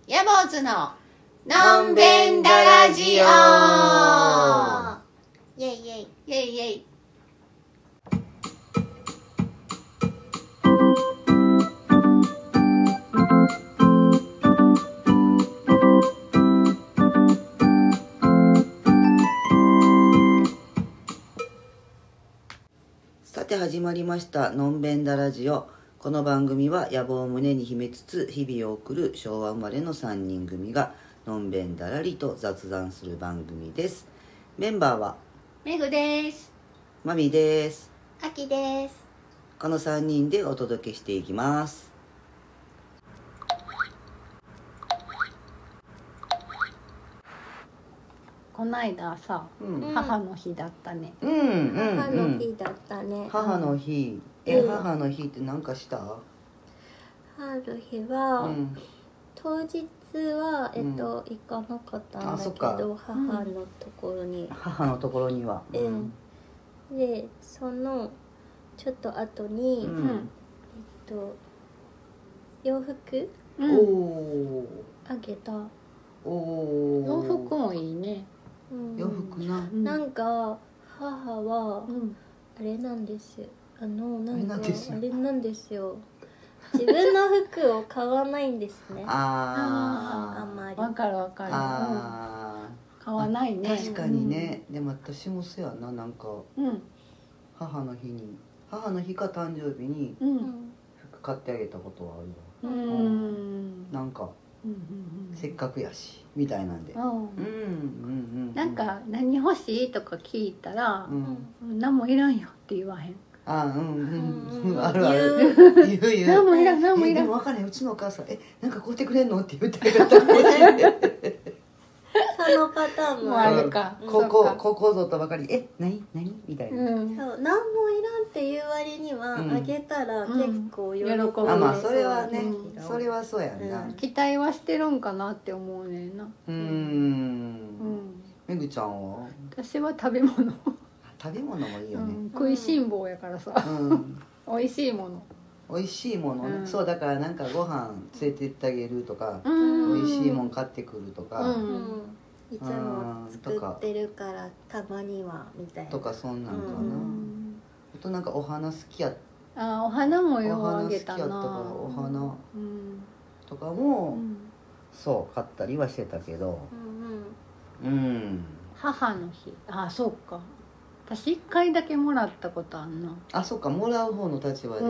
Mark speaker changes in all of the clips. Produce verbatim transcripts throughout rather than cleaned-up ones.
Speaker 1: ヤボーズののんべんだラジオ。
Speaker 2: イェイイェイ
Speaker 1: イェイイェイ。
Speaker 3: さて始まりましたのんべんだラジオ。この番組は野望を胸に秘めつつ日々を送る昭和生まれのさんにん組がのんべんだらりと雑談する番組です。メンバーは
Speaker 1: メグです。
Speaker 3: マミです。
Speaker 2: アキです。
Speaker 3: このさんにんでお届けしていきます。
Speaker 1: こないださ、
Speaker 3: うん、
Speaker 1: 母の日だったね。
Speaker 3: うんうんうん、
Speaker 2: 母の日だったね。
Speaker 3: 母の日、え、
Speaker 2: うん、
Speaker 3: 母の日って何かした？
Speaker 2: 母の日は、うん、当日はえっと、うん、行かなかったんだけど、母のところに、
Speaker 3: 母のところには、
Speaker 2: うん、でそのちょっと後に、うん、えっと洋服、うん、おあげた。
Speaker 1: お洋服もいいね。
Speaker 2: うん、
Speaker 3: 洋服な、
Speaker 2: なんか母は、うん、あれなんですよ。あのなんかあれなんですよ。自分の服を買わないんですね。
Speaker 3: あ
Speaker 2: あ、あんまり。
Speaker 1: わかるわかる。あ、うん、買わないね。
Speaker 3: 確かにね。うん、でも私もそうやな、なんか、うん、母の日に母の日か誕生日に服買ってあげたことはあるわ。うん、うん、なんか。うんうんうん、せっかくやしみたいなんで、うんうんうん、
Speaker 1: なんか何欲しいとか聞いたら、うん、何もいらんよって言わへん。
Speaker 3: あ、うんうんうん、あるある言う言う
Speaker 1: 何もいらん何もいらん。
Speaker 3: でも分かんない、うちのお母さんえなんか買うてくれんのって言ってくれた
Speaker 2: そのパターンも
Speaker 1: あるか。
Speaker 3: ここここぞとばかりえ何何みたいな、
Speaker 2: うん、そう何もいらんっていう割には、うん、あげたら結構喜ぶ、うん、
Speaker 3: あ、まあそれはね、うん、それはそうやんな、うん、
Speaker 1: 期待はしてるんかなって思うねんな。うーん、うん、
Speaker 3: めぐちゃんは？
Speaker 1: 私は食べ物
Speaker 3: 食べ物もいいよね、うん、
Speaker 1: 食いしん坊やからさ、うん、美味しいもの
Speaker 3: 美味しいものね、うん、そうだからなんかご飯連れてってあげるとか、うん、美味しいもん買ってくるとか、うん、
Speaker 2: いつも作ってるからたまにはみたいな
Speaker 3: とかそんなんかな、うん、あとなんかお花好きや
Speaker 1: あ、お花もようあげたな、
Speaker 3: お花好きやったからお花とかも、うん、そう買ったりはしてたけど、うん、うん、
Speaker 1: 母の日、あ、そうか、私一回だけもらったことあんな。
Speaker 3: あ、そっか、もらう方の立場で、うん、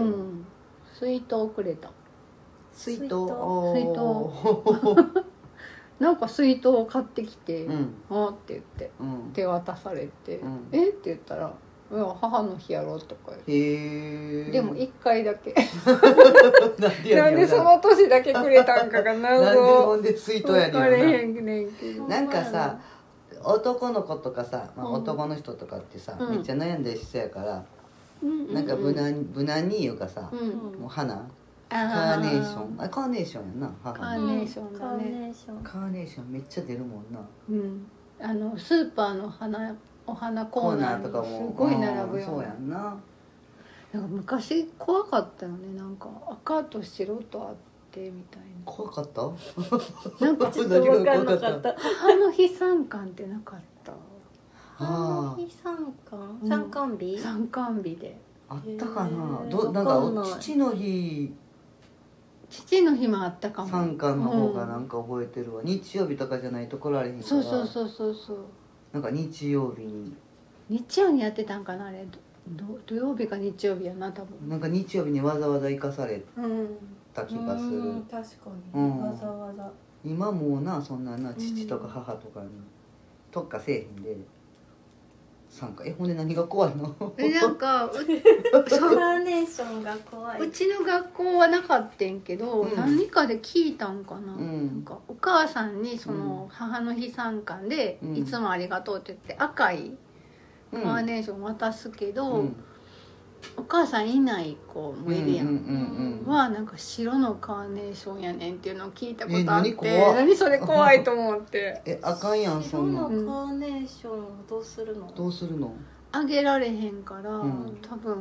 Speaker 1: 水筒くれた。
Speaker 3: 水筒水
Speaker 1: 筒なんか水筒を買ってきて、うん、あって言って、うん、手渡されて、うん、えって言ったらいや母の日やろとか言って、へでも一回だけなんでその年だけくれたんかが謎
Speaker 3: なんでほんで水筒やねん
Speaker 1: 分かれへんねんけど、
Speaker 3: なんかさ男の子とかさ、まあ、男の人とかってさ、うん、めっちゃ悩んだりしてやから、うん、なんか無難無難に言うかさ、うん、もう花カーネーション、あ、カーネーションやな、
Speaker 1: 母カーネーションだね、
Speaker 3: カーネーションめっちゃ出るもんな、
Speaker 1: うん、あのスーパーの花お花コーナーとかもすごい並ぶよ、
Speaker 3: そうやんな。
Speaker 1: なんか昔怖かったよね、なんか赤と白とあってみたいな。
Speaker 3: 怖かった？
Speaker 1: なんかちょっと分かんなかった。母の日参観ってなかった？
Speaker 2: 母の日参観？参観日？
Speaker 1: 参観日で
Speaker 3: あったかな。どなんか父の日。
Speaker 1: 父の日もあったかも。
Speaker 3: 参観の方がなんか覚えてるわ、うん、日曜日とかじゃないと来られへんから。
Speaker 1: そうそうそうそうそう。
Speaker 3: なんか日曜日に
Speaker 1: 日曜にやってたんかな、あれ土曜日か日曜日やな多分。
Speaker 3: なんか日曜日にわざわざ行かされた気がする、うん、
Speaker 2: 確かに、うん、わざわざ
Speaker 3: 今もうな、そんなな父とか母とかに特化せえへんで参加。え、ほんで何が怖いの？
Speaker 1: え、なんか
Speaker 2: カーネーションが怖い。
Speaker 1: うちの学校はなかったんけど、うん、何かで聞いたんかな、うん、なんかお母さんにその母の日参観で、うん、いつもありがとうって言って赤いカーネーション渡すけど、うん、お母さんいない子もいるやん、はなんか白のカーネーションやねんっていうのを聞いたことあって、え、何, 何それ怖いと思って
Speaker 3: え、あかんやん、そんな。
Speaker 2: 白のカーネーションをどうするの？
Speaker 3: どうするの？
Speaker 1: あげられへんから、うん、多分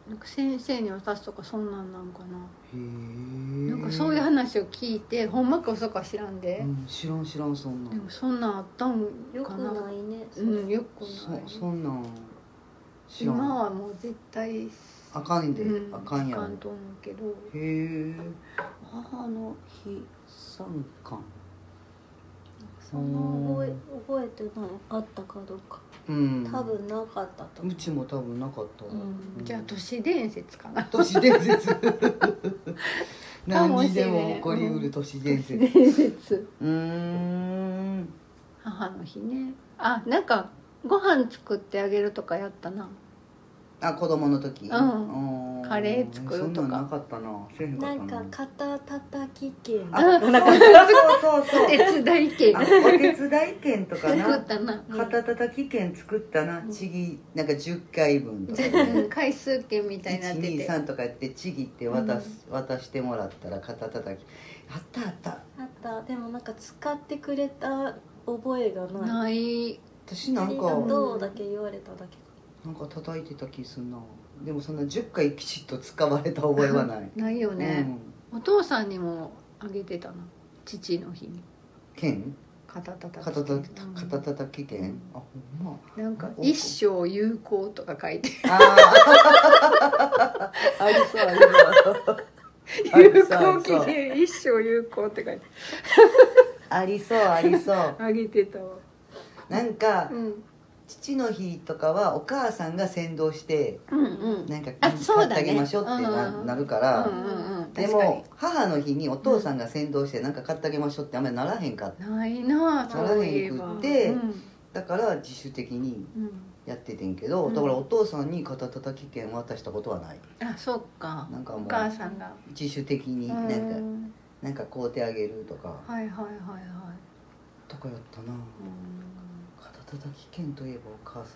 Speaker 1: なんか先生に渡すとかそんなんなんかな。
Speaker 3: へえ。
Speaker 1: なんかそういう話を聞いてほんまか嘘か知らんで、
Speaker 3: うん、知らん知らんそんなん。
Speaker 1: でもそんなんあったん
Speaker 2: よく
Speaker 1: かな。
Speaker 2: ないね。
Speaker 1: うん、よくない。
Speaker 3: そそんなん知らん。
Speaker 1: 今はもう絶対
Speaker 3: あかんで、
Speaker 1: うん、
Speaker 3: あかんやろ。
Speaker 1: あかんと思うけど。
Speaker 3: へえ。母の日参観。
Speaker 2: その覚え覚えてないあったかどうか。うん、多分なかったと思う。
Speaker 3: うちも多分なかった、
Speaker 1: うんうん、じゃあ都市伝説かな。
Speaker 3: 都市伝説何にでも起こりうる都市伝説、
Speaker 1: うん、伝説。
Speaker 3: うーん、
Speaker 1: 母の日ね。あ、なんかご飯作ってあげるとかやったな。
Speaker 3: あ、子供の時、
Speaker 1: うん、カレー作るとか。
Speaker 3: そんなんなかったな。せえへんかったな。
Speaker 2: なんか肩たたき券。
Speaker 3: あ、なんかそうそうそう。
Speaker 1: お手伝い券。
Speaker 3: お手伝い券とかな。
Speaker 1: 作ったな。
Speaker 3: 肩たたき券作ったな。ちぎなんかじゅっかいぶんとか。
Speaker 1: 回数券みたいになってて。
Speaker 3: いちにさんとかやってちぎって渡す、うん、渡してもらったら肩たたき。あったあった。
Speaker 2: あった。でもなんか使ってくれた覚えがない。
Speaker 1: ない。
Speaker 3: 私なんか。あり
Speaker 2: がとうだけ言われただけ。
Speaker 3: なんか叩いてた気するな。でもそんなじゅっかいきちっと使われた覚えはない
Speaker 1: ないよね、うん、お父さんにもあげてたな、父の日に
Speaker 3: 剣
Speaker 1: 肩たたき
Speaker 3: 肩た肩たたき剣、うん、あ、ほんま
Speaker 1: なんか一生有効とか書いて
Speaker 3: あありそうありそう
Speaker 1: 有効期限一生有効って書いて
Speaker 3: ありそうありそう
Speaker 1: あげてたわ。
Speaker 3: なんか、
Speaker 1: うん、
Speaker 3: 父の日とかはお母さんが先導して、
Speaker 1: うんうん、
Speaker 3: なんか買ってあげましょうって な,、ね、なるから、うんうんうん、でも母の日にお父さんが先導してなんか買ってあげましょうってあんまりならへんかった、
Speaker 1: ないな
Speaker 3: ならへんくって、うん、だから自主的にやっててんけど、うん、だからお父さんに肩たたき券渡したことはない。
Speaker 1: あ、そっか。
Speaker 3: なんかもう
Speaker 1: お母さんが
Speaker 3: 自主的になんか、うん、なんか買うてあげるとか、
Speaker 1: はいはいはいはい
Speaker 3: とかやったな。うん、肩たき券といえばお母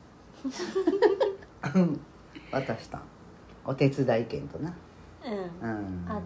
Speaker 3: さん渡したお手伝い券とな。
Speaker 2: うん、うん、あった。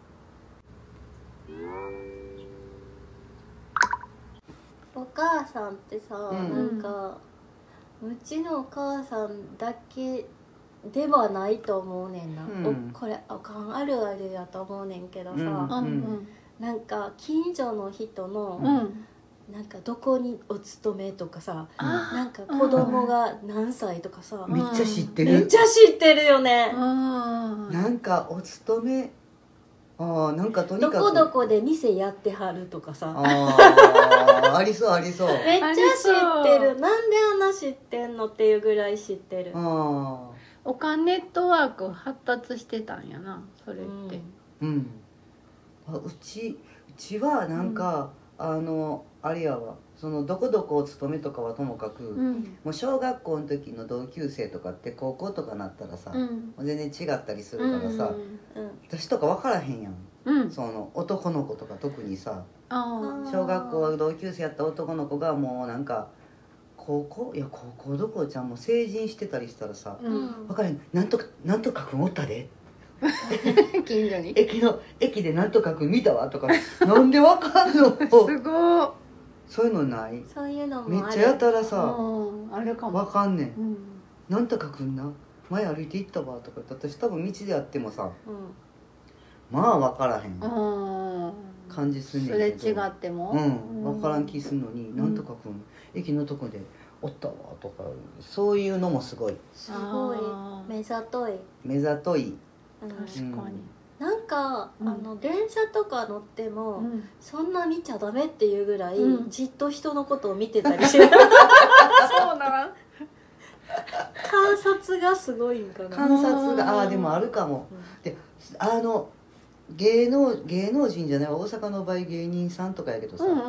Speaker 2: お母さんってさ、うん、なんかうちのお母さんだけではないと思うねんな、うん、おこれおかんあるあるやと思うねんけどさ、うんうん、なんか近所の人の、うんなんかどこにお勤めとかさ、うん、なんか子供が何歳とかさ、
Speaker 3: めっちゃ知ってる。
Speaker 2: めっちゃ知ってるよね。
Speaker 3: なんかお勤め、あ、なんかとにかく
Speaker 2: どこどこで店やってはるとかさ、
Speaker 3: あありそうありそう。
Speaker 2: めっちゃ知ってる。なんであんな知ってんのっていうぐらい知ってる。
Speaker 1: あ、お金ネットワーク発達してたんやな、それって。
Speaker 3: うん、うん、あ、うちうちはなんか、うん、あのあれやわ、そのどこどこお勤めとかはともかく、うん、もう小学校の時の同級生とかって高校とかなったらさ、うん、全然違ったりするからさ、うん、私とか分からへんやん、うん、その男の子とか特にさ、小学校同級生やった男の子がもうなんか高校いや高校どころちゃんもう成人してたりしたらさ、うん、分からへん、なんとかなんとかくんおったで
Speaker 1: 近所に
Speaker 3: 駅の駅でなんとかくん見たわとかなんで分かんの
Speaker 1: すごい。
Speaker 3: そういうのない？
Speaker 2: そういうのも
Speaker 3: めっちゃやたらさ、
Speaker 1: あるかも。
Speaker 3: わかんねん、うん、なんとかくんな前歩いて行ったわとかって私多分道であってもさ、うん、まあわからへん感じすんねんけど、
Speaker 1: それ違っても
Speaker 3: うんわからん気すんのに、うん、なんとかくん駅のとこでおったわとか、そういうのもすごい
Speaker 2: すごい目ざとい
Speaker 3: 目ざとい、
Speaker 1: うん、確かに、
Speaker 2: なんか、うん、あの電車とか乗っても、うん、そんな見ちゃダメっていうぐらい、うん、じっと人のことを見てたりしてる
Speaker 1: そうな
Speaker 2: 観察がすごいんかな。
Speaker 3: 観察がああでもあるかも、うん、であの芸能芸能人じゃない大阪の場合芸人さんとかやけどさ、うんうん、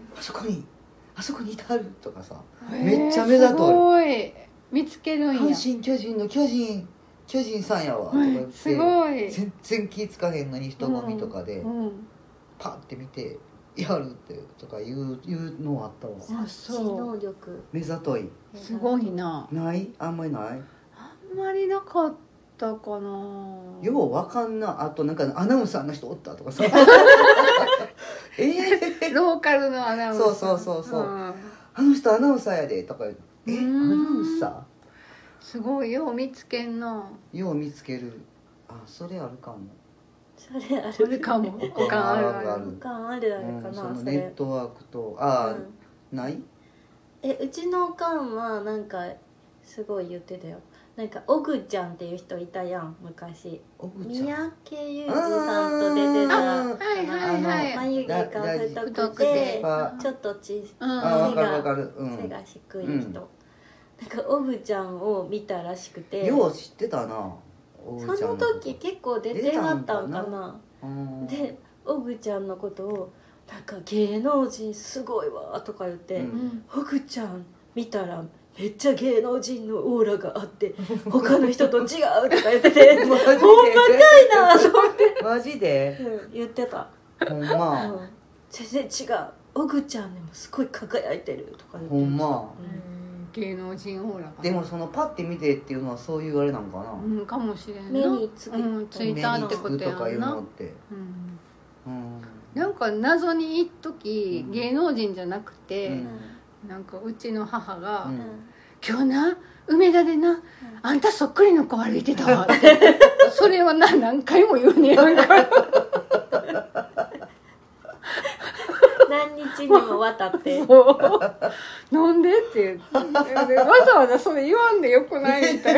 Speaker 3: あそこにあそこにいてはるとかさ、めっちゃ目ざとい。す
Speaker 1: ごい見つけるんや。
Speaker 3: 阪神巨人の巨人巨人さんやわとか言って、
Speaker 1: すごい
Speaker 3: 全然気ぃつかへんのに人混みとかで、うんうん、パッて見てやるってとか言う言うのあったわ。
Speaker 2: 察知能力
Speaker 3: 目ざとい
Speaker 1: すごいな。
Speaker 3: ないあんまりない
Speaker 1: あんまりなかったかな。
Speaker 3: ようわかんな。あとなんかアナウンサーの人おったとかさえー、
Speaker 1: ローカルのアナウンサー
Speaker 3: そうそうそうそう、うん、あの人アナウンサーやでとかえアナウンサー
Speaker 1: すごいよう見つけんの。
Speaker 3: よう見つける。あ、それあるかも。
Speaker 2: それある、
Speaker 1: それかも。おかんあるある。
Speaker 2: おかんあるあるかな、
Speaker 3: うん、その
Speaker 2: それ
Speaker 3: ネットワークとあ、うん、ない？
Speaker 2: え、うちのおかんはなんかすごい言ってたよ。なんかオグちゃんっていう人いたやん昔。三宅裕司さんと出てたかな。眉毛が太くてちょっと小さい、背が低い人、うん、なんかオグちゃんを見たらしくて。
Speaker 3: よう知ってたな。
Speaker 2: その時結構出てはったんかな。でオグちゃんのことをなんか芸能人すごいわとか言って、うん、オグちゃん見たらめっちゃ芸能人のオーラがあって他の人と違うとか言っててほんまかいなと思って
Speaker 3: マジで、
Speaker 2: うん、言ってた。
Speaker 3: ほんま、
Speaker 2: うん、全然違う、オグちゃんでもすごい輝いてるとか言ってた。
Speaker 3: ほんま、
Speaker 1: うん、芸能人オーラが。
Speaker 3: でもそのパッて見てっていうのはそういうあれなんかな、
Speaker 1: うん、かもしれんな。
Speaker 2: 目につく、
Speaker 1: うん、ついたってことやんな。目につくとかいうのって、うん、うん、なんか謎に一時、うん、芸能人じゃなくて、うん、なんかうちの母が、うん、今日な梅田でな、うん、あんたそっくりの子歩いてたわってそれはな何回も言うねやんか
Speaker 2: 何日にもわたって
Speaker 1: なんでってわざわざそれ言わんでよくないみたいな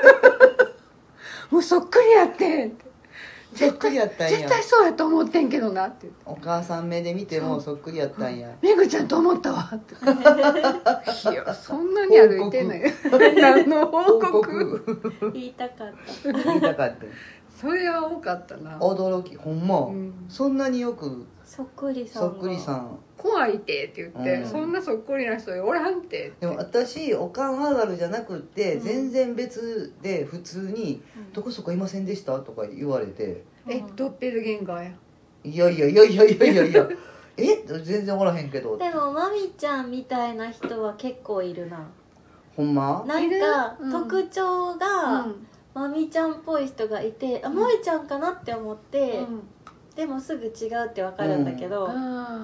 Speaker 1: もうそっくりやってんって
Speaker 3: そっくりやったんや。
Speaker 1: 絶対そうやと思ってんけどなって言って、
Speaker 3: お母さん目で見てもそっくりやったんや。
Speaker 1: めぐちゃんと思ったわっていやそんなに歩いてない何の報告
Speaker 2: 言いたかった
Speaker 3: 言いたかった
Speaker 1: それは多かったな。
Speaker 3: 驚き、ほんま、うん、そんなによく
Speaker 2: そっくりさん
Speaker 3: そっくりさん
Speaker 1: 怖いってって言って、うん、そんなそっくりな人おらんってって。
Speaker 3: でも私おかんあるあるじゃなくって、うん、全然別で普通に、うん、どこそこいませんでしたとか言われて、
Speaker 1: うん、えドッペルゲンガーや。
Speaker 3: いやいやいやいやいやいやいやえ全然おらへんけど。
Speaker 2: でもまみちゃんみたいな人は結構いるな。
Speaker 3: ほんま
Speaker 2: なんか、うん、特徴が、うん、まみちゃんっぽい人がいて、あまみちゃんかなって思って、うん、でもすぐ違うって分かるんだけど、うん、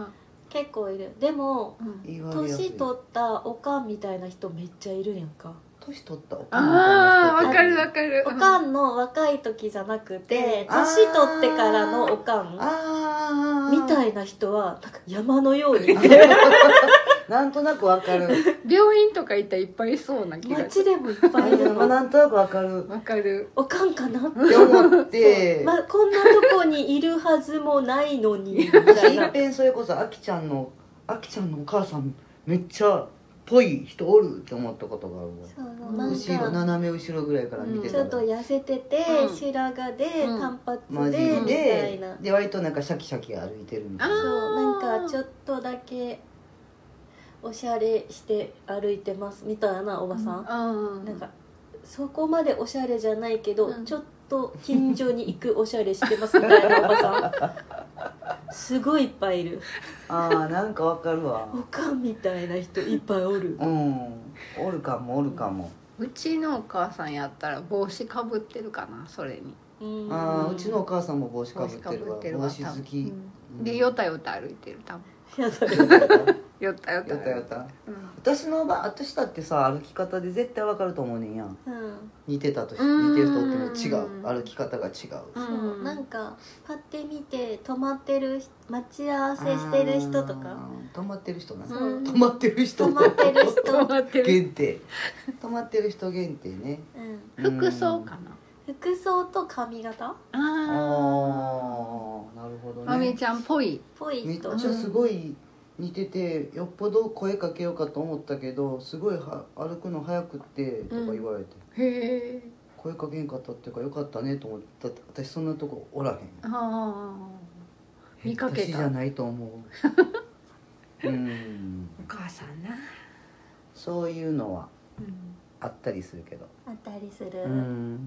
Speaker 2: 結構いる。でも年、うん、取ったおかんみたいな人めっちゃいるやんか。
Speaker 3: 年取ったおかんみたいな人。
Speaker 1: ああ分かる分かる。
Speaker 2: おかんの若い時じゃなくて年取ってからのおかんみたいな人はなんか山のように
Speaker 3: なんとなくわかる。
Speaker 1: 病院とか行ったらいっぱいいそうな気がする。
Speaker 2: 街でもいっぱいいるの。
Speaker 3: なんとなくわかる。
Speaker 1: わかる。
Speaker 2: おかんかなって思って、まあ、こんなとこにいるはずもないのにみたいな。
Speaker 3: 一遍それこそあきちゃんのあきちゃんのお母さんめっちゃぽい人おるって思ったことがあるわ。そうなんか後ろ斜め後ろぐらいから見てたら、
Speaker 2: うん、ちょっと痩せてて、うん、白髪で、うん、短髪で、うん、みたいな。
Speaker 3: で割となんかシャキシャキ歩いてるみたいな。
Speaker 2: そうなんかちょっとだけおしゃれして歩いてますみたいなおばさん、うん、なんかそこまでおしゃれじゃないけど、うん、ちょっと近所に行くおしゃれしてますみたいなおばさんすごいいっぱいいる。
Speaker 3: あーなんかわかるわ。
Speaker 2: おかんみたいな人いっぱいおる。
Speaker 3: うんおるかもおるかも。
Speaker 1: うちのお母さんやったら帽子かぶってるかなそれに。
Speaker 3: うんあうちのお母さんも帽子かぶってるわ。帽子好き、
Speaker 1: うん、でよたよた歩いてる多分。
Speaker 2: よたよた
Speaker 1: よったよった
Speaker 3: よったよった、うん、私の場私だってさ歩き方で絶対わかると思うねんや、うん、似てたとし似てるとっても違う歩き方が違う、
Speaker 2: そうなんかパッて見て止まってる待ち合わせしてる人とか
Speaker 3: 止まってる人な、うん、止まってる人
Speaker 2: 止まってる人
Speaker 3: 限定止まってる人限定ね、
Speaker 1: うん、服装かな
Speaker 2: 服装と髪型ああ
Speaker 3: なるほどね
Speaker 1: まみちゃんっぽい
Speaker 2: ぽい人
Speaker 3: めっちゃすごい似ててよっぽど声かけようかと思ったけどすごいは歩くの早くってとか言われて、
Speaker 1: うん、へえ
Speaker 3: 声かけんかったっていうかよかったねと思った私そんなとこおらへん。
Speaker 1: ああ見かけた
Speaker 3: 私じゃないと思ううん
Speaker 1: お母さんな
Speaker 3: そういうのはあったりするけど、
Speaker 2: あったりする、
Speaker 3: うん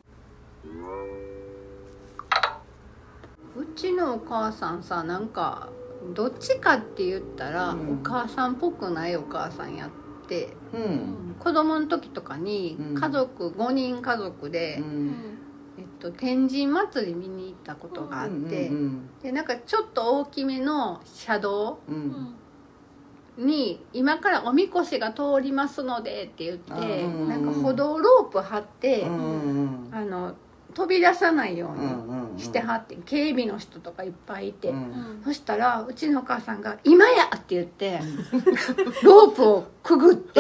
Speaker 1: うちのお母さんさなんかどっちかって言ったら、うん、お母さんっぽくないお母さんやって、うん、子供の時とかに家族、うん、ごにん家族で、うんえっと、天神祭り見に行ったことがあって、うんうんうん、でなんかちょっと大きめの車道、うん、 に今からおみこしが通りますのでって言って、
Speaker 3: うん、
Speaker 1: なんか歩道ロープ張って、
Speaker 3: うん、
Speaker 1: あの飛び出さないようにしてはって、うん、警備の人とかいっぱいいて、うん、そしたらうちのお母さんが「今や!」って言ってロープをくぐって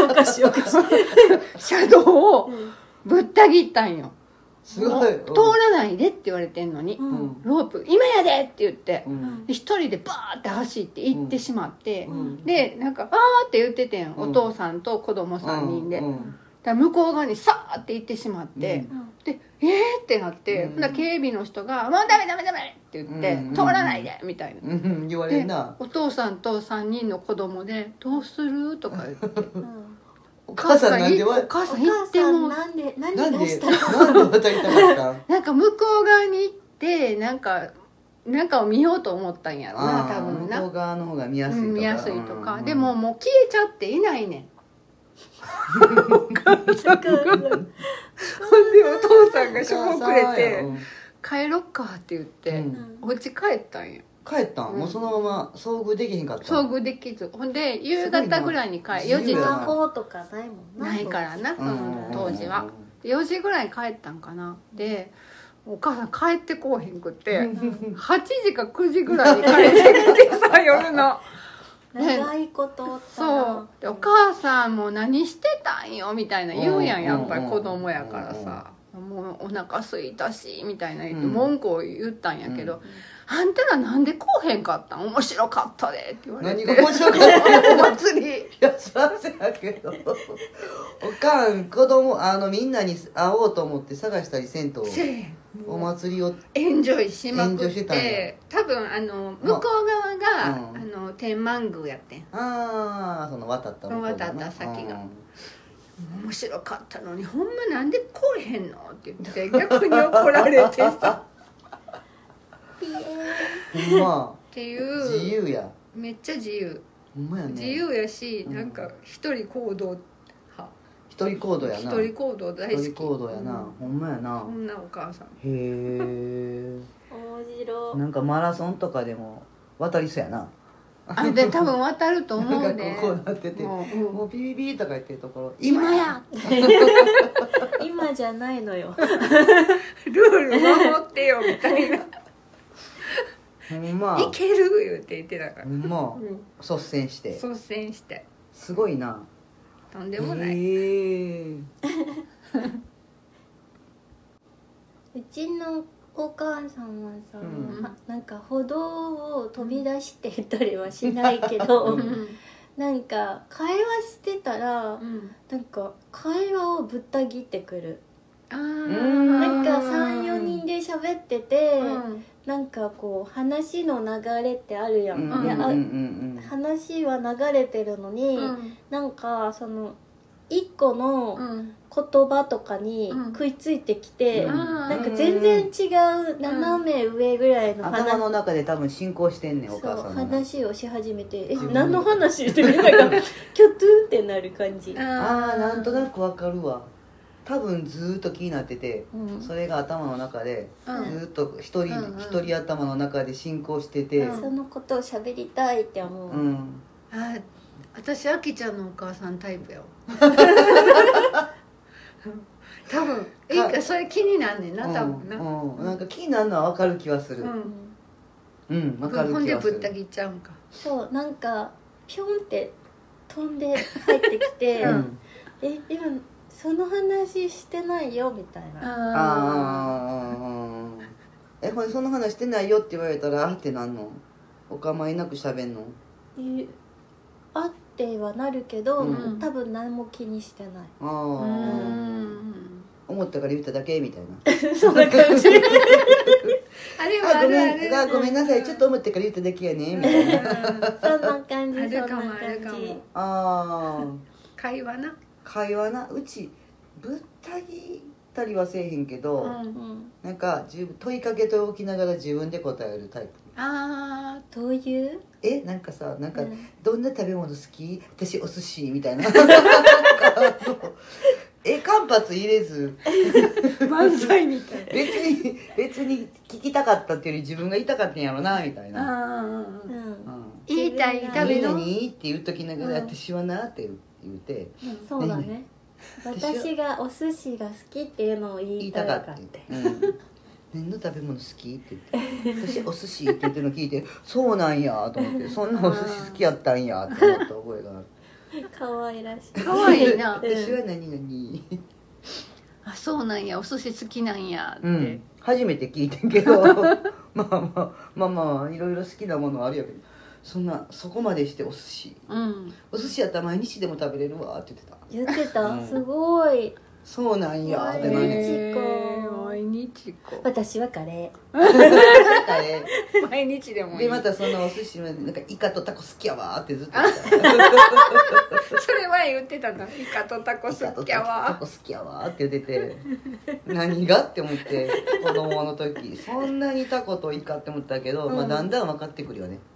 Speaker 1: 車道をぶった切ったんよ。
Speaker 3: すごい
Speaker 1: 通らないでって言われてんのに、うん、ロープ今やでって言って、うん、一人でバーって走って行ってしまって、うん、でなんか「あー」って言っててん、お父さんと子供さんにんで、だから向こう側にさーって行ってしまって、でえーってなって、うん、警備の人が「もうダメダメダメ!」って言って「通らないで!」みたいな、
Speaker 3: うん、言われるな。
Speaker 1: お父さんとさんにんの子供で「どうする?」とか言って
Speaker 3: お母さんなんで
Speaker 1: お母さん行っても
Speaker 2: なんで何
Speaker 3: なんで
Speaker 2: した
Speaker 3: なんで渡りたかった
Speaker 1: なんか向こう側に行ってなんかなんかを見ようと思ったんやろな、多分な。
Speaker 3: 向こう側の方が見やすいとか、
Speaker 1: うん、見やすいとか、うん、でももう消えちゃっていないねんお母さんがほんでお父さんがしょぼくれて帰ろっかって言って、うん、お家帰ったんや。
Speaker 3: 帰ったん、うん、もうそのまま遭遇できへんかった。
Speaker 1: 遭遇できず、ほんで夕方ぐらいに帰よじ
Speaker 2: スマホとかないもんな。
Speaker 1: ないからな、うん、当時はよじぐらいに帰ったんかな。でお母さん帰ってこうへんくってはちじかくじぐらいに帰ってきてさ夜の
Speaker 2: 長いことおったな。
Speaker 1: そうでお母さんも何してたんよみたいな言うやん、やっぱり子供やからさ、もうお腹空いたしみたいな言って文句を言ったんやけど、あんたらなんでこうへんかったん、面白かったでって言われて。
Speaker 3: 何が面白かった
Speaker 1: お祭り。
Speaker 3: いやそらせやけどおかん子供あのみんなに会おうと思って探したりせんとお祭りを
Speaker 1: エンジョイしまくって多分あの向こう側が、まあ、あの天満宮やってん。
Speaker 3: ああその渡った向こう
Speaker 1: 渡った先が面白かったのにほんまなんでこうへんのって言って逆に怒られてさ
Speaker 3: ほんま
Speaker 1: っていう
Speaker 3: 自由や
Speaker 1: めっちゃ自由
Speaker 3: ほんまやね。
Speaker 1: 自由やし、なんか一人行動派
Speaker 3: 一人行動やな。
Speaker 1: 一人行動大好き。
Speaker 3: 一人行動やな、うん、ほんまやな。
Speaker 1: こんなお母さん。へ
Speaker 3: え。
Speaker 2: 面白い。
Speaker 3: なんかマラソンとかでも渡りそうやな。
Speaker 1: あで多分渡ると思うね。
Speaker 3: こうなってて、もう、うん、もうビビビとか言ってるところ。
Speaker 1: 今や。
Speaker 2: 今じゃないのよ。
Speaker 1: ルール守ってよみたいな。
Speaker 3: ほんま。
Speaker 1: いける言って言ってたから。
Speaker 3: ほんま。うん、率先して。
Speaker 1: 率先して。
Speaker 3: すごいな。
Speaker 1: とんでもない。
Speaker 3: へ
Speaker 2: うちのお母さんはさ、うん、なんか歩道を飛び出してたりはしないけど、うん、なんか会話してたら、うん、なんか会話をぶった切ってくる。あなんか さん,よ 人で喋ってて、うん、なんかこう話の流れってあるやん、うん、であ、うん、話は流れてるのに、うん、なんかその一個の言葉とかに食いついてきて、うん、なんか全然違う斜め上ぐらいの
Speaker 3: 話、頭の中で多分進行してんねんお母さんの
Speaker 2: 話をし始めて、え何の話ってみんながキョトゥンってなる感じ。
Speaker 3: ああなんとなくわかるわ。多分ずっと気になってて、うん、それが頭の中で、うん、ずっと一人、うんうん、一人頭の中で進行してて、
Speaker 2: うん、そのことを喋りたいって思う、うん、
Speaker 1: あ私あきちゃんのお母さんタイプよ多分いいかそれ気になんねんな多分な、
Speaker 3: うんうん、なんか気になるのは分かる気はするうん、うん、分かる気はする。
Speaker 1: ほんでぶった切っちゃうんか。
Speaker 2: そうなんかピョンって飛んで入ってきて、うん、え今その話してないよみたいな。あ
Speaker 3: あえほんでその話してないよって言われたらあってなんの？お構いなく喋んの？
Speaker 2: えあってはなるけど、うん、多分何も気にしてない。ああ
Speaker 3: 思ったから言っただけみたい
Speaker 2: なそんな感じ
Speaker 1: あれはあるある
Speaker 3: あごめんなさいちょっと思ってから言っただけやねみたいな
Speaker 2: そんな感じ。
Speaker 1: あるかもあるかも。ああ会話な
Speaker 3: 会話な。うちぶった切ったりはせえへんけど、うん、なんか問いかけておきながら自分で答えるタイプ。
Speaker 2: ああどういう
Speaker 3: えなんかさなんか、うん、どんな食べ物好き？私お寿司みたいなえ間髪入れず
Speaker 1: 漫才みたいな
Speaker 3: 別に別に聞きたかったっていうより自分が言いたかったんやろなみたいな。
Speaker 1: あ、うんうん、言いたたい食べの
Speaker 3: 何々って言うときながら、私はなって言うて、
Speaker 2: そうだね、私がお寿司が好きっていうのを言いたかった。
Speaker 3: 何の食べ物好きって言って私お寿司って言ってるの聞いてそうなんやと思ってそんなお寿司好きやったんやって思った覚えがある。
Speaker 2: 可愛らしい。
Speaker 1: 可愛いな。
Speaker 3: 私は何々
Speaker 1: あそうなんやお寿司好きなんやって、うん、
Speaker 3: 初めて聞いてんけどまあまあまあまあいろいろ好きなものあるやけどそんなそこまでしてお寿司、うん、お寿司やったら毎日でも食べれるわって言ってた
Speaker 2: 言ってた、うん、すごい
Speaker 3: そうなんや
Speaker 2: 毎日か
Speaker 1: 毎日か
Speaker 2: 私はカレー
Speaker 3: カレ
Speaker 1: ー毎日でもいい
Speaker 3: でまたそのお寿司のなんかイカとタコ好きやわってずっと言ってた
Speaker 1: それ前言ってたのイカとタコ好きやわ
Speaker 3: タコ好きやわって言ってて何がって思って子供の時そんなにタコとイカって思ったけど、うんまあ、だんだん分かってくるよね、うん、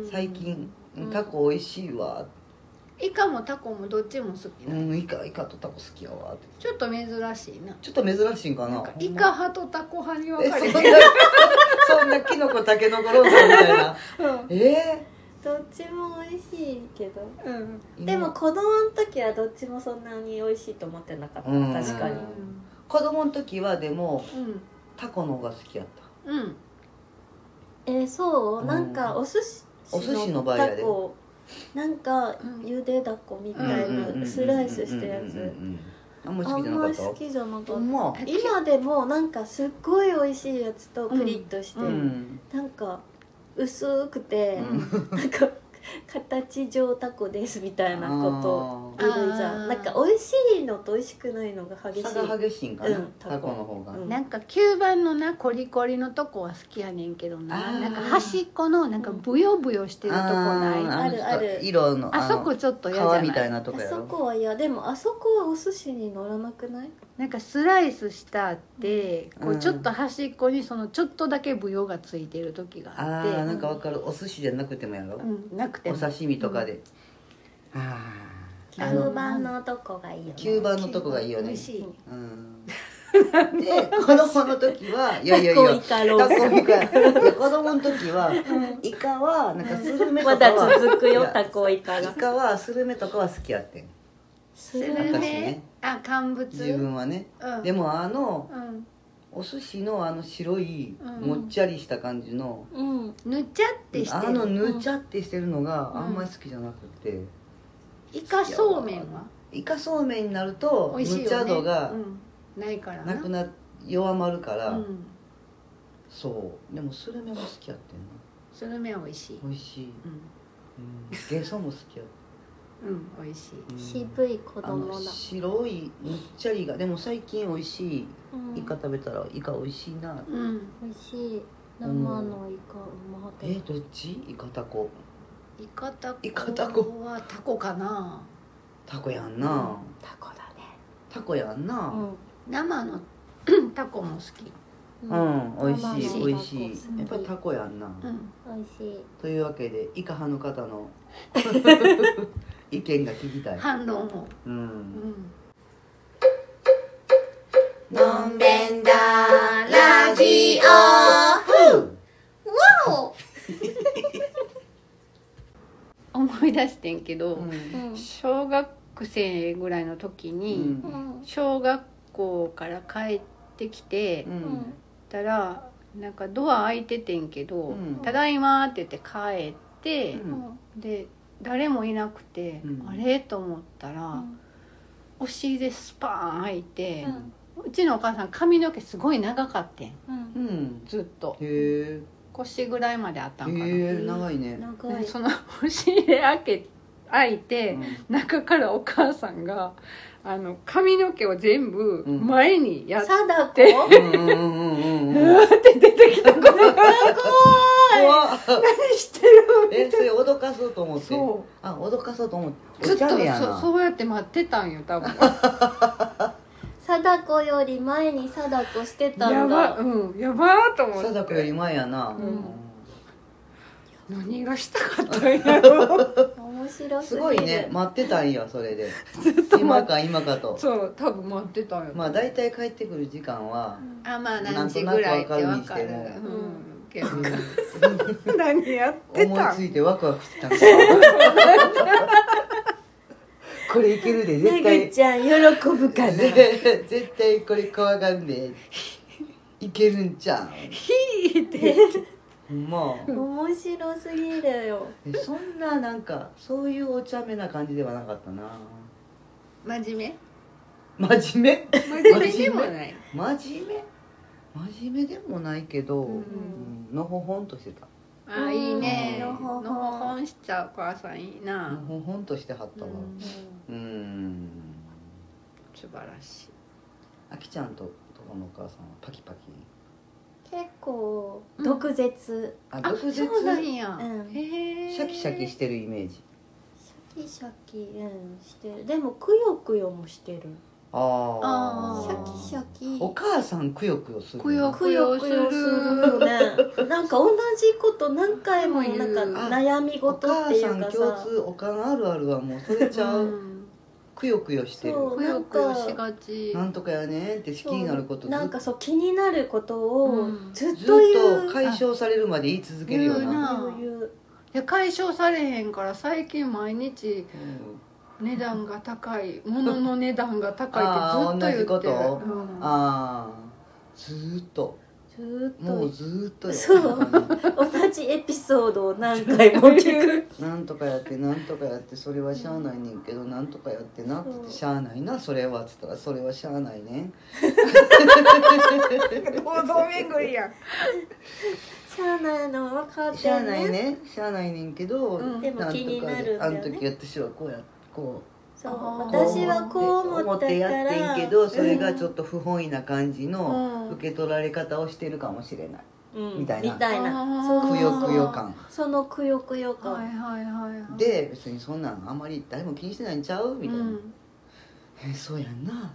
Speaker 3: 最近タコ美味しいわって
Speaker 1: イカもタコもどっちも好きな、
Speaker 3: うん、イカイカとタコ好きやわって
Speaker 1: ちょっと珍しいな
Speaker 3: ちょっと珍しいんか な, なんか
Speaker 1: イカ派とタコ派に分かれて
Speaker 3: そんなキノコタケノコローソンみたいな、うん、え
Speaker 2: ー、どっちも美味しいけど、うん、でも子供の時はどっちもそんなに美味しいと思ってなかった、うん、確かに、うん、
Speaker 3: 子供の時はでも、うん、タコの方が好きやったうん
Speaker 2: えー、そう、うん、なんかお寿司
Speaker 3: お寿司の場合やで
Speaker 2: なんかゆでだこみたいなスライスしたやつ
Speaker 3: あんまり好きじゃなかった。
Speaker 2: あんまり好きじゃなかった、今でもなんかすっごい美味しいやつとクリッとして、うん、なんか薄くて、うん、なんか形状タコですみたいなこといるじゃん。なんか美味しいのと美味しくないのが激しい。
Speaker 3: 差が激しいんかな、うん、タコの方が、
Speaker 1: うん、なんか吸盤のなコリコリのとこは好きやねんけどな、なんか端っこのなんかブヨブヨしてるとこない、
Speaker 2: あるある
Speaker 3: 色の
Speaker 1: あ, あそこちょっと嫌じゃない
Speaker 3: 皮みたいなとこやろ。
Speaker 2: あそこは嫌。でもあそこはお寿司に乗らなくない？
Speaker 1: なんかスライスしたって、うん、こうちょっと端っこにそのちょっとだけブヨがついてる時があって、
Speaker 3: ああなんかわかる。お寿司じゃなくてもやろ、
Speaker 1: うん、なくても
Speaker 3: お刺身とかで、うん、あ
Speaker 2: あ吸盤のとこがいいよね。
Speaker 3: 吸盤のとこがいいよね。
Speaker 1: 美味しい、う
Speaker 3: んで子供の時はいやいやいや
Speaker 2: タコイカロース
Speaker 3: タコイカいや子供の時はイカはなんかスルメとかは
Speaker 2: まだ続くよタコイカが。
Speaker 3: イカはスルメとかは好きやってん。
Speaker 1: スルメ、ね、あ乾物
Speaker 3: 自分はね、うん、でもあの、うん、お寿司のあの白いもっちゃりした感じの、
Speaker 1: うん、ぬちゃってしてる
Speaker 3: あのぬちゃってしてるのがあんまり好きじゃなくて、うん、
Speaker 1: イカそうめんは
Speaker 3: イカそうめんになるとぬちゃ度が
Speaker 1: ないから
Speaker 3: なくな弱まるから、うん、そうでもスルメも好きやってんな。
Speaker 1: スルメは美味しい
Speaker 3: 美味しい、うんうん、ゲソも好きやった。
Speaker 1: うん美味しい、
Speaker 2: うん、渋い子供だ。
Speaker 3: 白いむっちゃりがでも最近美味しい、うん、イカ食べたらイカ美味しいな、
Speaker 2: うん、美味しい生のイカうまかった。
Speaker 3: えどっち？イカタコ
Speaker 1: イカタコ
Speaker 3: イカタコ
Speaker 1: はタコかな。
Speaker 3: タコやんな、うん、
Speaker 2: タコだね。
Speaker 3: タコやんな、
Speaker 1: うん、生のタコも好き。
Speaker 3: うん、美味しい美味しい。やっぱりタコやんな、うん、
Speaker 2: 美味しい。
Speaker 3: というわけでイカ派の方の意見が聞きたい。
Speaker 1: 反論も。
Speaker 3: うん。うん、のんべんだラジオ。
Speaker 1: わお。思い出してんけど、うん、小学生ぐらいの時に、うん、小学校から帰ってきて、うん、たらなんかドア開いててんけど、うん、ただいまって言って帰って、うん、で誰もいなくて、うん、あれと思ったら、うん、お尻でスパーン開いて、うん、うちのお母さん髪の毛すごい長かってん、うん、ずっとへ腰ぐらいまであったんかな。
Speaker 3: へ長いね。
Speaker 1: 長い。そのお尻で開け開いて、うん、中からお母さんがあの髪の毛を全部前にやって、
Speaker 2: うん、
Speaker 1: うーって出てきた子が怖い何してる
Speaker 3: えそれ脅かそうと思って。そうあ脅かそうと思って
Speaker 1: ずっと そ, そうやって待ってたんよ多分
Speaker 2: 貞子より前に貞子してたんだ。
Speaker 1: やばうんやばーと思って。
Speaker 3: 貞子より前やな、うん
Speaker 1: うん、何がしたかったんやろ
Speaker 2: 面白すぎる。
Speaker 3: すごいね待ってたんやそれで今か今かと。
Speaker 1: そう多分待ってたんや。
Speaker 3: まあ大体帰ってくる時間は、
Speaker 1: うん、あまあ何時ぐらいって分かる。 け、うん、何やってたん。
Speaker 3: 思いついてワクワクしてたんこれいけるで絶対。
Speaker 2: めぐちゃん喜ぶかな
Speaker 3: 絶対これ怖がんでいけるんちゃう。
Speaker 1: ひーって
Speaker 3: まあ
Speaker 2: 面白すぎるよ。
Speaker 3: そんななんかそういうお茶目な感じではなかったな。
Speaker 1: 真面
Speaker 3: 目真面目
Speaker 1: 真面目でもない
Speaker 3: 真面目真面目でもないけど、
Speaker 1: うん
Speaker 3: うん、のほほんとしてた。
Speaker 1: ああいいね。
Speaker 2: のほほん
Speaker 1: のほほんしちゃうお母さんいいな。
Speaker 3: のほほんとしてはったわ。うん、うん
Speaker 1: 素晴らしい。
Speaker 3: あきちゃんととこのお母さんはパキパキ。
Speaker 2: 結構毒舌、
Speaker 3: うん、あ
Speaker 1: 毒舌そうなんや、
Speaker 2: うん、
Speaker 1: へえ
Speaker 3: シャキシャキしてるイメージ。
Speaker 2: シャキシャキ、うん、してる。でもくよくよもしてる。
Speaker 3: あ
Speaker 2: あシャキシャキ。
Speaker 3: お母さんくよくよする。
Speaker 1: くよくよする
Speaker 2: よね。なんか同じこと何回もなんか悩み事っていうかさ。
Speaker 3: お母さん共通おかんあるあるはもうそれちゃう。うんくよくよしてる。
Speaker 1: くよくよしがち。
Speaker 3: なんとかやねって気になること
Speaker 2: なんかそう気になることをずっと
Speaker 3: 言う、ずっと解消されるまで言い続けるような。
Speaker 1: いや解消されへんから最近毎日値段が高い、物の値段が高いってずっと言ってる。ああ、同じこと。うん、あ
Speaker 3: あ、ずっと。
Speaker 2: ずっと
Speaker 3: もうずっとや。
Speaker 2: そう同じエピソードを何回も聞く
Speaker 3: なんとかやってなんとかやってそれはしゃあないねんけど、なんとかやってなってしゃあないなそれはっつったらそれはしゃあないねん
Speaker 1: 王道巡りやん。
Speaker 2: しゃあないの分かってんね。
Speaker 3: しゃあないねしゃあないねんけど、
Speaker 2: うん、でも気になるんだよね。
Speaker 3: あの時私はこうやこう
Speaker 2: そう私はこう思ったから
Speaker 3: やってんけどそれがちょっと不本意な感じの受け取られ方をしてるかもしれない、うん、みたいな、
Speaker 2: みたいな
Speaker 3: くよくよ感、
Speaker 2: そのくよくよ感、
Speaker 1: はいはいはいはい、
Speaker 3: で別にそんなんあんまり誰も気にしてないんちゃうみたいな、うん、えそうやんな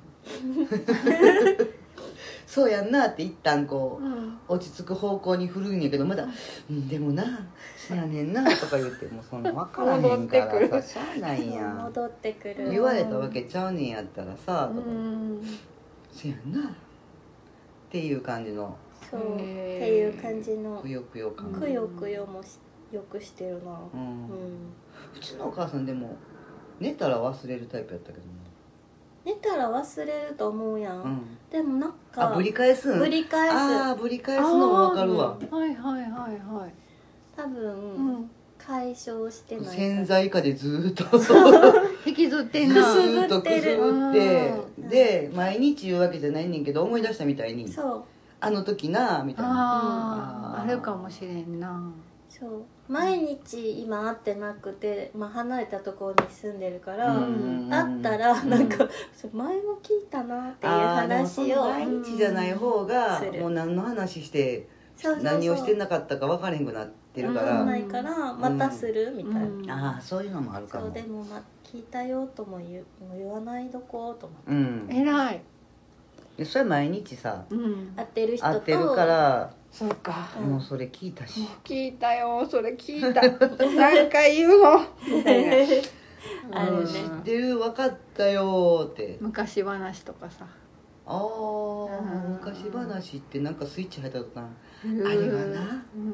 Speaker 3: そうやんなって一旦こう、うん、落ち着く方向に振るんやけどまだ、うん、でもなそうやねんなとか言ってもそんな分からへんからさしゃあないやん
Speaker 2: 戻ってくる
Speaker 3: 言われたわけちゃうねんやったらさとかそうやんなっていう感じの
Speaker 2: そうっていう感じの
Speaker 3: くよくよ感
Speaker 2: くよくよもしよくしてるな、うんうん、
Speaker 3: うちのお母さんでも寝たら忘れるタイプやったけどね。
Speaker 2: 寝たら忘れると思うやん、うん、でもなんか
Speaker 3: あぶり返すん
Speaker 2: ぶり返す
Speaker 3: ああぶり返すのも分かるわ、
Speaker 1: はいはいはいはい
Speaker 2: 多分、うん、解消してない
Speaker 3: 潜在下でずっと
Speaker 1: 引きずってんな
Speaker 3: ずっとくすぶってで毎日言うわけじゃないねんけど思い出したみたいに
Speaker 2: そう
Speaker 3: あの時なみたいな
Speaker 1: あ, あ, あるかもしれんな。
Speaker 2: そう毎日今会ってなくて、まあ、離れたところに住んでるから、うん、会ったらなんか、うん、前も聞いたなっていう話を
Speaker 3: 毎日じゃない方が、うん、もう何の話して何をしてなかったか分からへんくなってるから
Speaker 2: 分かんないからまたする、うん、みたいな、うん、
Speaker 3: ああそういうのもあるかも。
Speaker 2: そうでも、まあ、聞いたよとも 言, も言わないどこと思って、
Speaker 3: うん、
Speaker 1: 偉い。
Speaker 3: でそれ毎日さ、
Speaker 2: うん、会ってる人と
Speaker 3: 会ってるから
Speaker 1: そうか、
Speaker 3: もうそれ聞いたし、うん、
Speaker 1: 聞いたよそれ聞いた何回言うのみたいな
Speaker 2: あるね、
Speaker 3: 知ってる分かったよって
Speaker 1: 昔話とかさ
Speaker 3: ああ昔話ってなんかスイッチ入ったとかなあれはな、うん、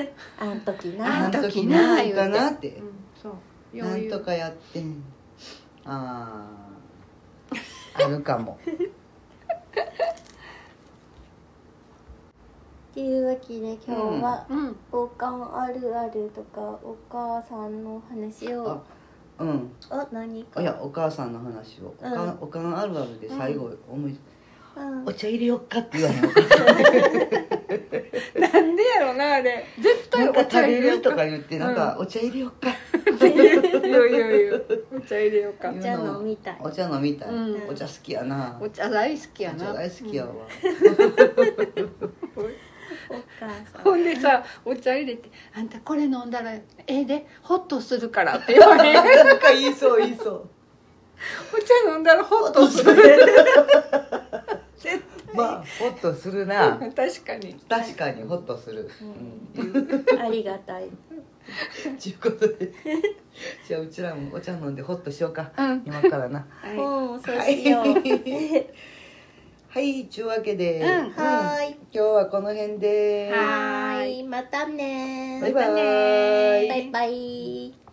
Speaker 2: あん時な
Speaker 3: あん時なあんたなって、うん、
Speaker 1: そう
Speaker 3: なんとかやってんあああるかも
Speaker 2: っていうわけで今日は、うん、おかんあるあるとかお母さんの話を
Speaker 3: あうん
Speaker 2: あ何か
Speaker 3: いやお母さんの話を、うん、おかんおかんあるあるで最後思い、うん、お茶入れよっかって言わへん
Speaker 1: なんでやろなあれ絶対
Speaker 3: お茶入れようとか言ってなんか、うん、お茶入れよっか
Speaker 1: いやいやいやお茶入れようか
Speaker 2: お茶飲みたい
Speaker 3: お茶飲みたい、うん、お茶好きやな
Speaker 1: お茶大好きやな
Speaker 3: お茶大好きやわ、
Speaker 2: お母さん
Speaker 1: ほんでさお茶入れて「あんたこれ飲んだらええでホッとするから」って言われる
Speaker 3: なんか言いそう言いそう
Speaker 1: お茶飲んだらホッとする絶対
Speaker 3: まあホッとするな
Speaker 1: 確かに
Speaker 3: 確かにホッとする、
Speaker 2: うん、ありがたい
Speaker 3: ということでじゃあうちらもお茶飲んでホッとしようか、うん、今からな
Speaker 2: はい、うん、そうしよう
Speaker 3: はいちゅうわけで、
Speaker 1: うん、
Speaker 2: はーい、
Speaker 3: 今日はこの辺で
Speaker 2: はーい、またね
Speaker 3: バイバイ
Speaker 2: バイバイ。